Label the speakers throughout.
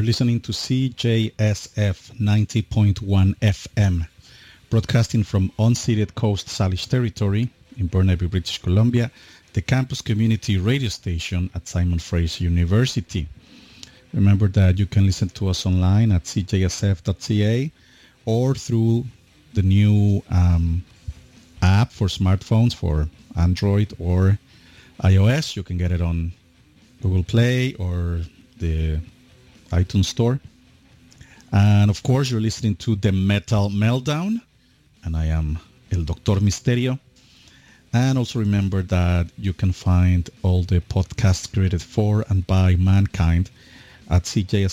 Speaker 1: listening to CJSF 90.1 FM, broadcasting from unceded Coast Salish territory in Burnaby, British Columbia, the campus community radio station at Simon Fraser University. Remember that you can listen to us online at cjsf.ca or through the new app for smartphones for Android or iOS. You can get it on Google Play or the iTunes Store. And of course, you're listening to The Metal Meltdown, and I am El Doctor Misterio. And also remember that you can find all the podcasts created for and by mankind at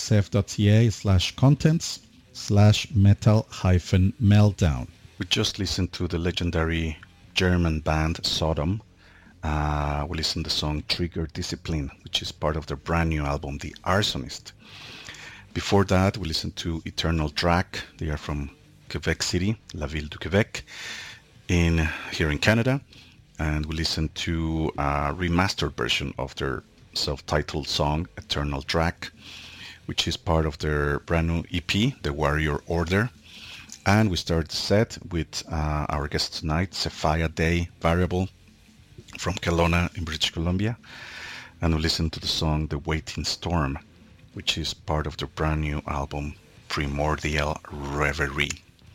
Speaker 1: cjsf.ca/contents/metal-meltdown. We just listened to the legendary German band Sodom. We listened to the song Trigger Discipline, which is part of their brand new album, The Arsonist. Before that, we listened to Eternal Drac. They are from Quebec City, La Ville du Québec, here in Canada. And we listened to a remastered version of their self-titled song, Eternal Drac, which is part of their brand new EP, The Warrior Order. And we started the set with our guest tonight, Cephia Day Variable from Kelowna in British Columbia. And we listened to the song The Waiting Storm, which is part of their brand new album, Primordial Reverie.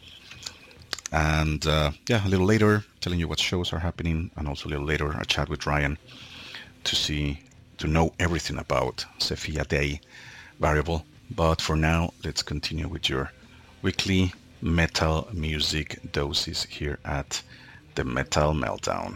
Speaker 1: And a little later, telling you what shows are happening, and also a little later, a chat with Ryan to know everything about Cephia Day Variable. But for now, let's continue with your weekly metal music doses here at the Metal Meltdown.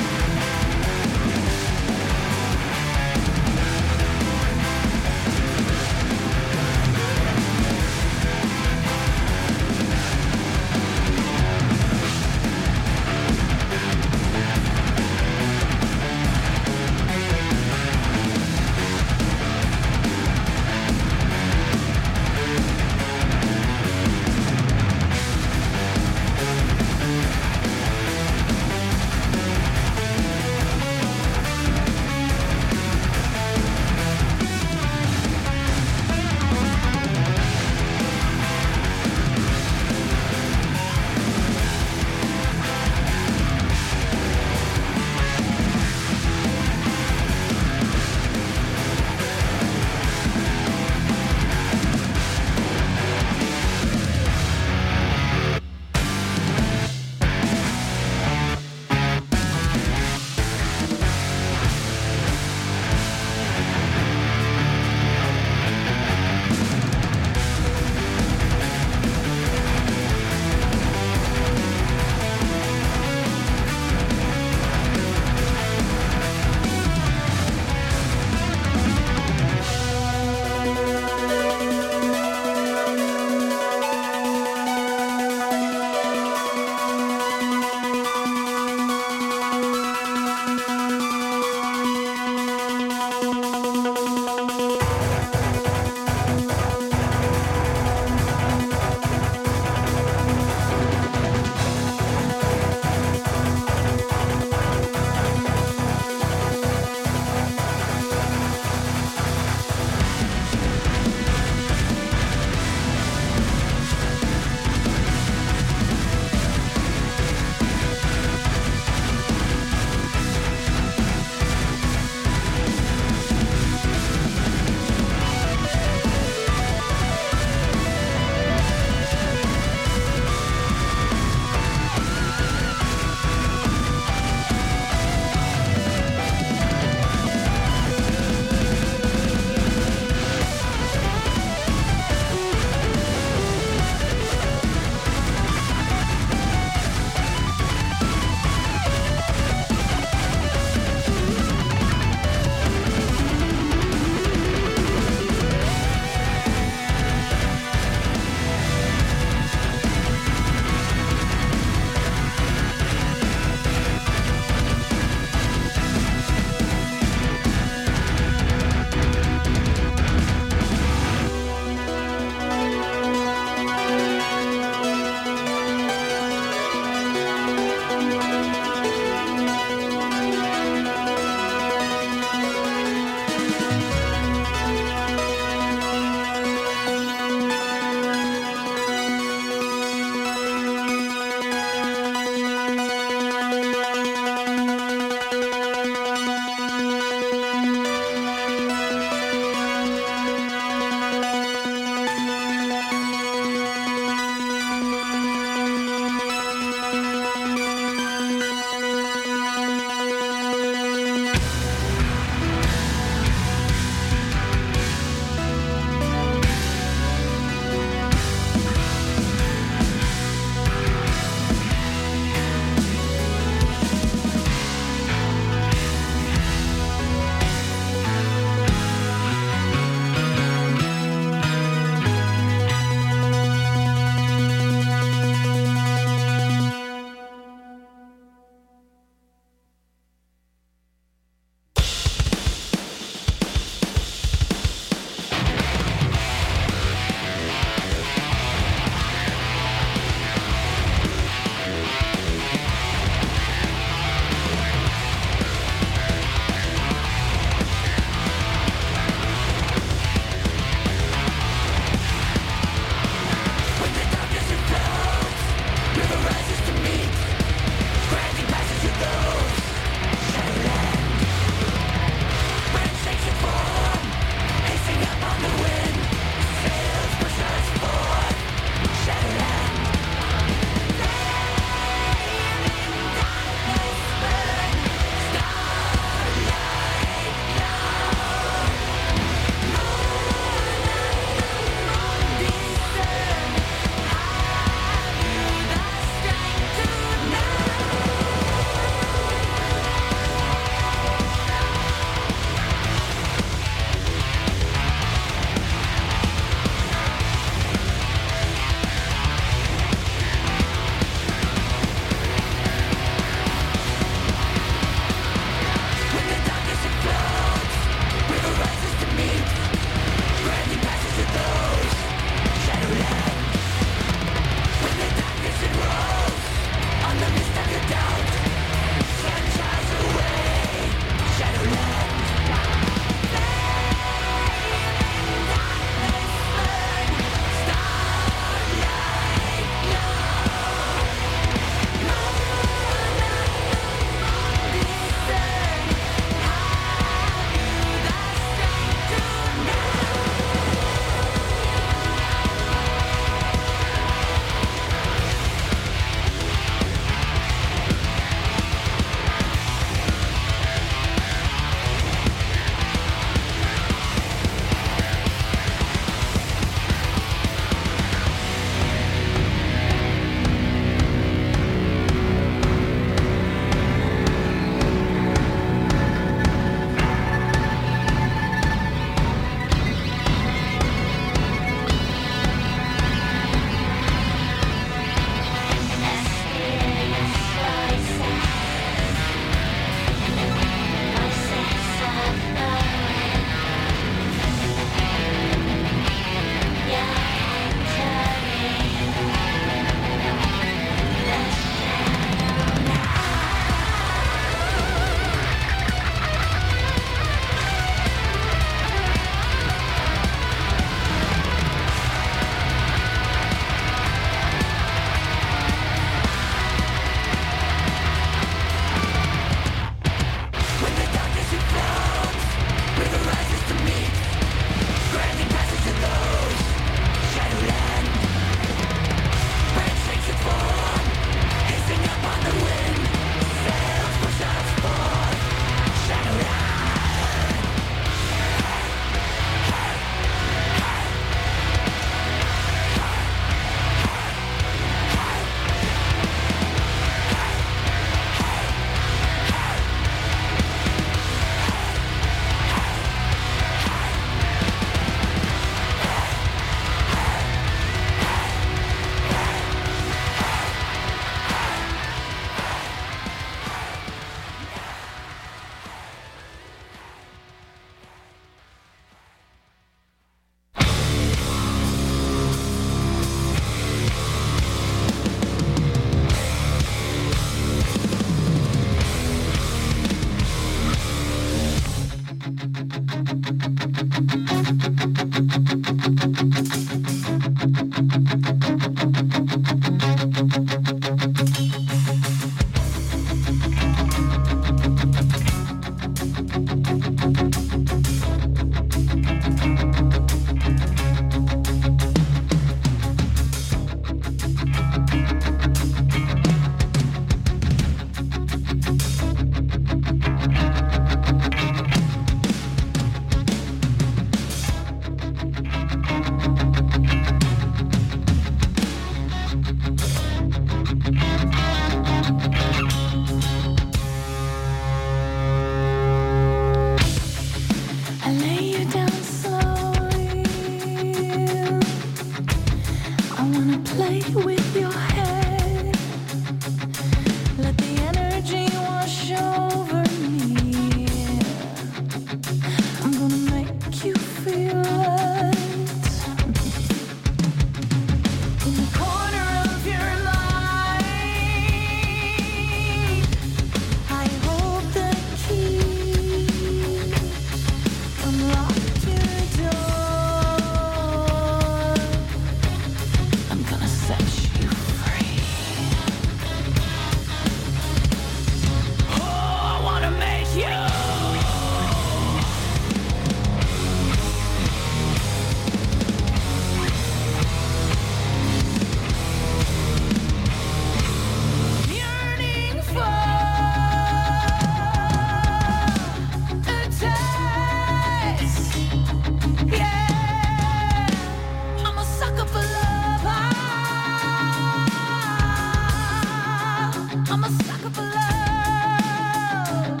Speaker 2: sucker for love.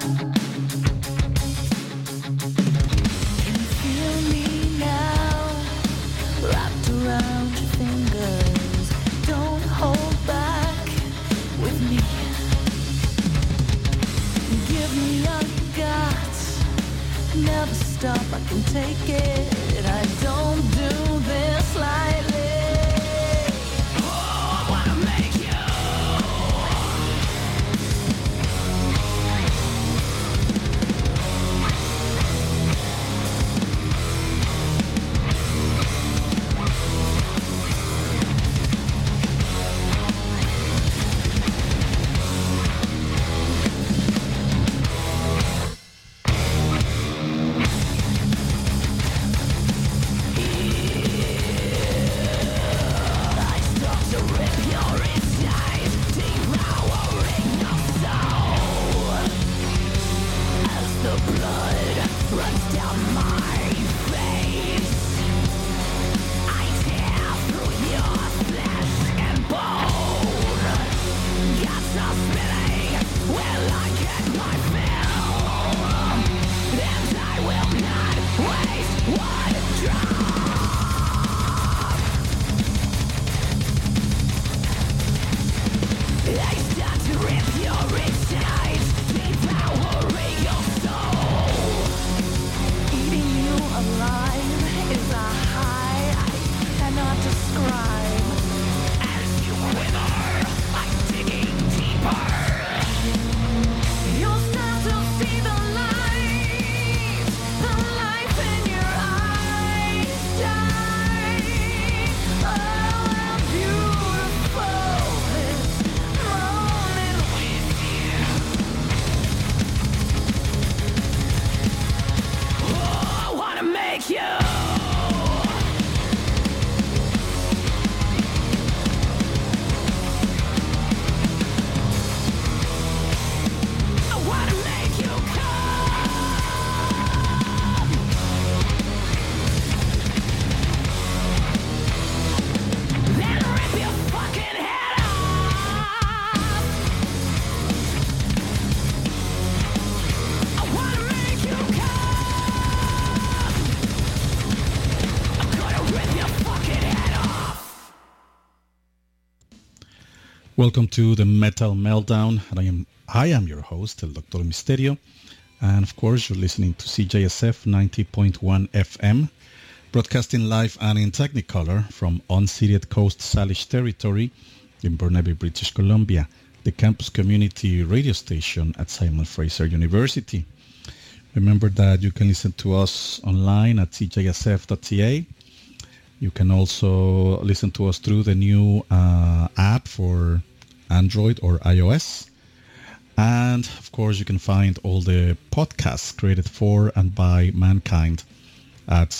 Speaker 2: Can you feel me now? Wrapped around your fingers. Don't hold back with me. Give me your guts. Never stop, I can take it. I don't do this lightly. Oh, I wanna make you.
Speaker 1: Welcome to the Metal Meltdown, and I am your host, El Dr. Misterio, and of course you're listening to CJSF 90.1 FM, broadcasting live and in Technicolor from unceded Coast Salish territory in Burnaby, British Columbia, the campus community radio station at Simon Fraser University. Remember that you can listen to us online at cjsf.ca. You can also listen to us through the new app for Android or iOS. And, of course, you can find all the podcasts created for and by mankind at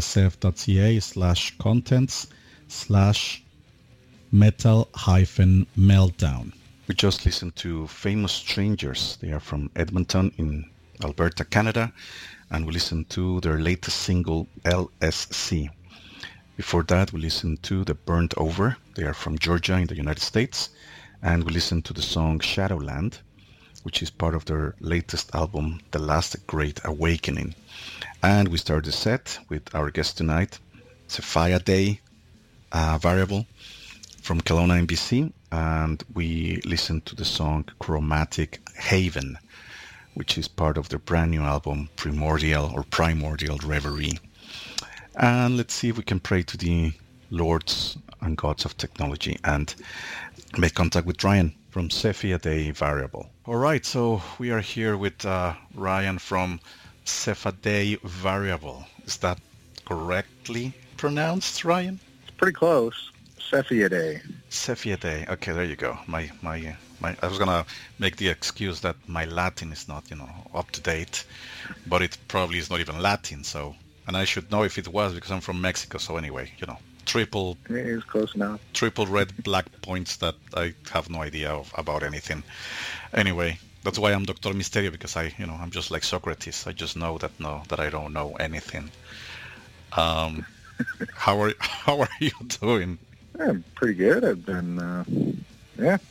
Speaker 1: cjsf.ca/contents/metal-meltdown. We just listened to Famous Strangers. They are from Edmonton in Alberta, Canada. And we listened to their latest single, LSC. Before that, we listened to The Burnt Over. They are from Georgia in the United States. And we listened to the song Shadowland, which is part of their latest album, The Last Great Awakening. And we started the set with our guest tonight, Cephia Day, Variable from Kelowna in BC. And we listened to the song Chromatic Haven, which is part of their brand new album, Primordial Reverie. And let's see if we can pray to the lords and gods of technology and make contact with Ryan from Cephia Day Variable. All right, so we are here with Ryan from Cephia Day Variable. Is that correctly pronounced, Ryan?
Speaker 3: It's pretty close. Cephia Day.
Speaker 1: Cephia Day. Okay, there you go. I was gonna make the excuse that my Latin is not, up to date, but it probably is not even Latin. So, and I should know if it was because I'm from Mexico. So anyway, triple.
Speaker 3: It is close enough.
Speaker 1: Triple red black points that I have no idea about anything. Anyway, that's why I'm Dr. Misterio, because I'm just like Socrates. I just know that I don't know anything. How are you doing?
Speaker 3: I'm pretty good. I've been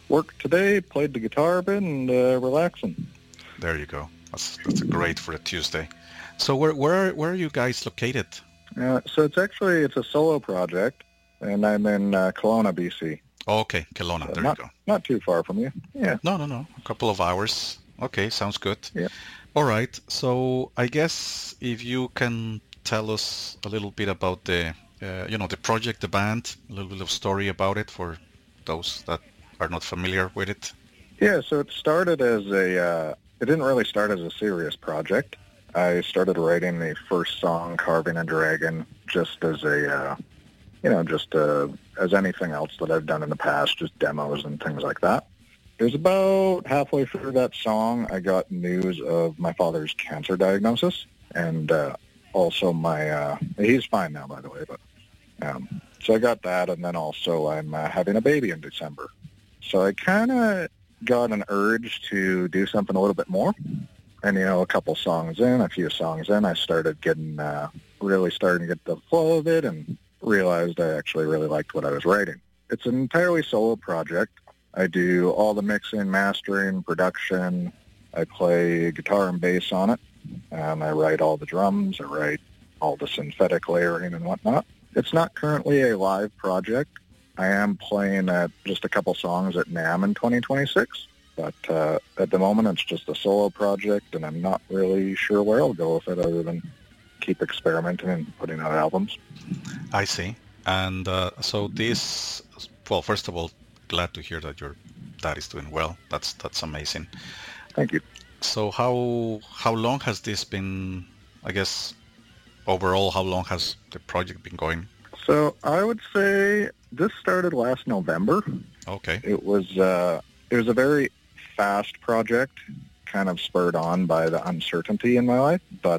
Speaker 3: Worked today, played the guitar a bit, and relaxing.
Speaker 1: There you go. That's great for a Tuesday. So where are you guys located?
Speaker 3: So it's a solo project, and I'm in Kelowna, BC.
Speaker 1: Oh, okay, Kelowna. There you go.
Speaker 3: Not too far from you. Yeah.
Speaker 1: No. A couple of hours. Okay, sounds good.
Speaker 3: Yeah.
Speaker 1: All right. So I guess if you can tell us a little bit about the project, the band, a little bit of story about it for those that are not familiar with it.
Speaker 3: Yeah. So it started as it didn't really start as a serious project. I started writing the first song, Carving a Dragon, just as as anything else that I've done in the past, just demos and things like that. It was about halfway through that song, I got news of my father's cancer diagnosis, and also he's fine now, by the way, but so I got that, and then also I'm having a baby in December. So I kind of got an urge to do something a little bit more. And, a few songs in, I started really starting to get the flow of it and realized I actually really liked what I was writing. It's an entirely solo project. I do all the mixing, mastering, production. I play guitar and bass on it. I write all the drums. I write all the synthetic layering and whatnot. It's not currently a live project. I am playing just a couple songs at NAMM in 2026. But at the moment, it's just a solo project, and I'm not really sure where I'll go with it other than keep experimenting and putting out albums.
Speaker 1: I see. And so this, well, first of all, glad to hear that your dad is doing well. That's amazing.
Speaker 3: Thank you.
Speaker 1: So how long has this been, I guess, overall, how long has the project been going?
Speaker 3: So I would say this started last November.
Speaker 1: Okay.
Speaker 3: It was a very fast project, kind of spurred on by the uncertainty in my life. But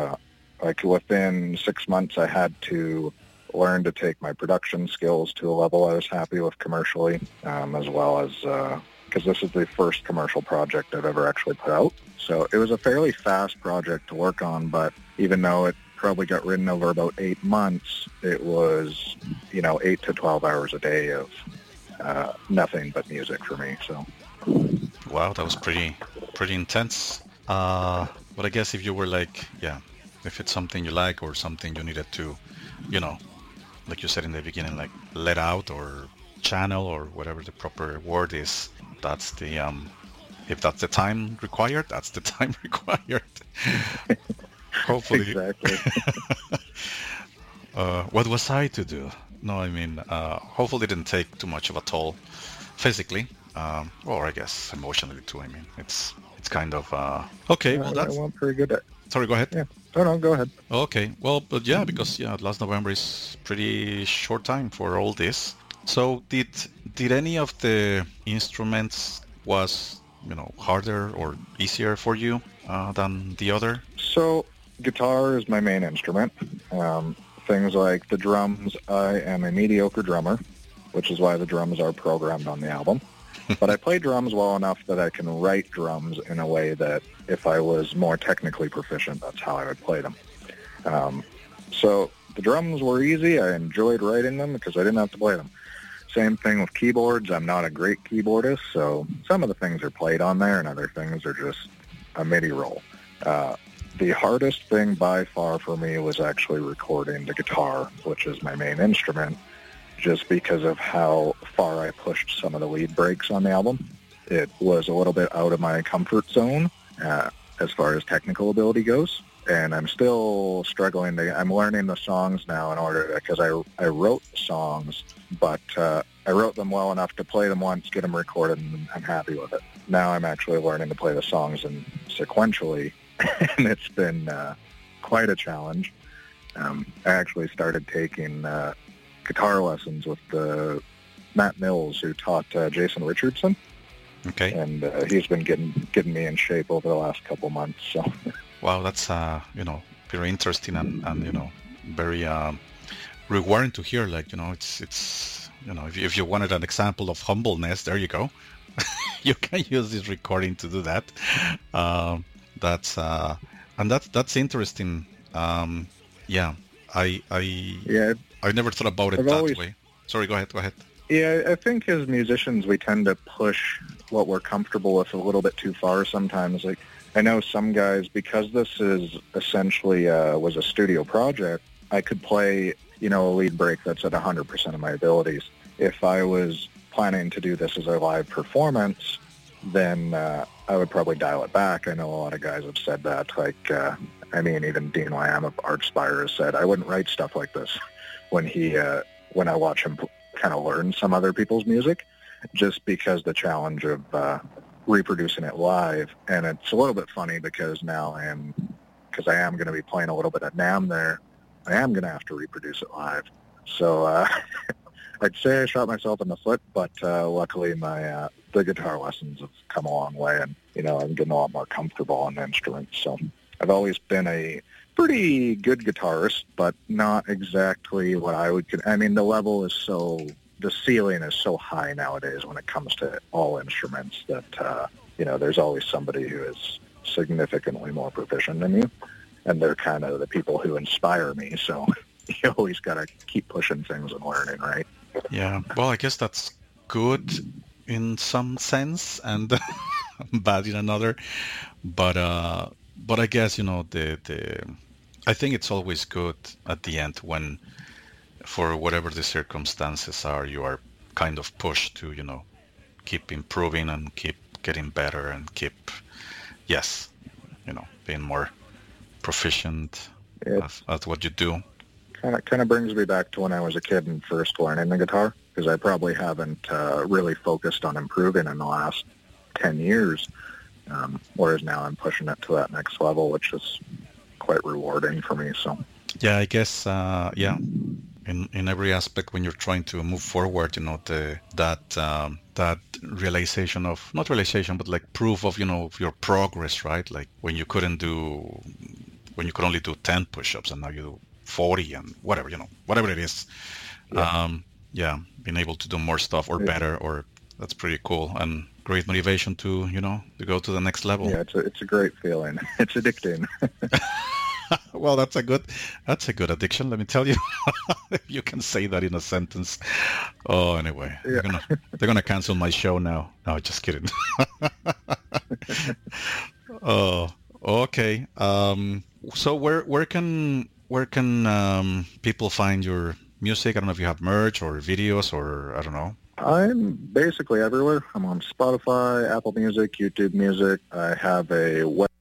Speaker 3: within 6 months, I had to learn to take my production skills to a level I was happy with commercially, as well as because this is the first commercial project I've ever actually put out. So it was a fairly fast project to work on, but even though it probably got written over about 8 months, it was 8 to 12 hours a day of nothing but music for me. So.
Speaker 1: Wow, that was pretty intense. But I guess if you were if it's something you like or something you needed to, like you said in the beginning, like let out or channel or whatever the proper word is, that's the if that's the time required, that's the time required. Hopefully.
Speaker 3: Exactly.
Speaker 1: What was I to do? No, I mean, hopefully it didn't take too much of a toll physically. Or I guess emotionally too. I mean, it's kind of okay. Well, that's.
Speaker 3: I went pretty good at.
Speaker 1: Sorry, go ahead.
Speaker 3: Yeah. No, go ahead.
Speaker 1: Okay. Well, but yeah, because last November is pretty short time for all this. So did any of the instruments was harder or easier for you than the other?
Speaker 3: So guitar is my main instrument. Things like the drums, I am a mediocre drummer, which is why the drums are programmed on the album. But I play drums well enough that I can write drums in a way that if I was more technically proficient, that's how I would play them. So the drums were easy. I enjoyed writing them because I didn't have to play them. Same thing with keyboards. I'm not a great keyboardist, so some of the things are played on there and other things are just a MIDI roll. The hardest thing by far for me was actually recording the guitar, which is my main instrument, just because of how far I pushed some of the lead breaks on the album. It was a little bit out of my comfort zone as far as technical ability goes, and I'm still struggling. I'm learning the songs now in order, because I wrote the songs, but I wrote them well enough to play them once, get them recorded, and I'm happy with it. Now I'm actually learning to play the songs sequentially, and it's been quite a challenge. I actually started taking guitar lessons with Matt Mills, who taught Jason Richardson.
Speaker 1: Okay.
Speaker 3: And he's been getting me in shape over the last couple months. So.
Speaker 1: Wow, that's very interesting and very rewarding to hear. It's if you wanted an example of humbleness, there you go. You can use this recording to do that. That's interesting. I never thought about it that way. Sorry, go ahead.
Speaker 3: Yeah, I think as musicians we tend to push what we're comfortable with a little bit too far sometimes. Like I know some guys, because this is essentially was a studio project, I could play, you know, a lead break that's at 100% of my abilities. If I was planning to do this as a live performance, then I would probably dial it back. I know a lot of guys have said that. Like, I mean, even Dean Lamb of Archspire has said, I wouldn't write stuff like this when when I watch him kind of learn some other people's music, just because the challenge of reproducing it live. And it's a little bit funny because now because I am going to be playing a little bit at NAMM there, I am going to have to reproduce it live. So I'd say I shot myself in the foot, but luckily the guitar lessons have come a long way, and, you know, I'm getting a lot more comfortable on the instrument. So I've always been a pretty good guitarist, but not exactly what I would. I mean, the ceiling is so high nowadays when it comes to all instruments that, you know, there's always somebody who is significantly more proficient than you, and they're kind of the people who inspire me. So you always got to keep pushing things and learning, right?
Speaker 1: Yeah. Well, I guess that's good in some sense and bad in another. But I guess, you know, I think it's always good at the end when, for whatever the circumstances are, you are kind of pushed to, you know, keep improving and keep getting better and keep, yes, you know, being more proficient at what you do.
Speaker 3: Kind of brings me back to when I was a kid and first learning the guitar, because I probably haven't really focused on improving in the last 10 years, whereas now I'm pushing it to that next level, which is quite rewarding for me. So
Speaker 1: yeah, I guess in every aspect when you're trying to move forward, you know, that realization of, not realization, but like proof of, you know, your progress, right? Like when you could only do 10 push-ups and now you do 40 and whatever, you know, whatever it is. Yeah. Being able to do more stuff or better, or that's pretty cool and great motivation to, you know, to go to the next level.
Speaker 3: Yeah, it's a great feeling. It's addicting.
Speaker 1: Well, that's a good addiction, let me tell you. If you can say that in a sentence. Oh, anyway,
Speaker 3: Yeah.
Speaker 1: they're gonna cancel my show now. No, just kidding. Oh, okay. So where can people find your music? I don't know if you have merch or videos or I don't know.
Speaker 3: I'm basically everywhere. I'm on Spotify, Apple Music, YouTube Music. I have a web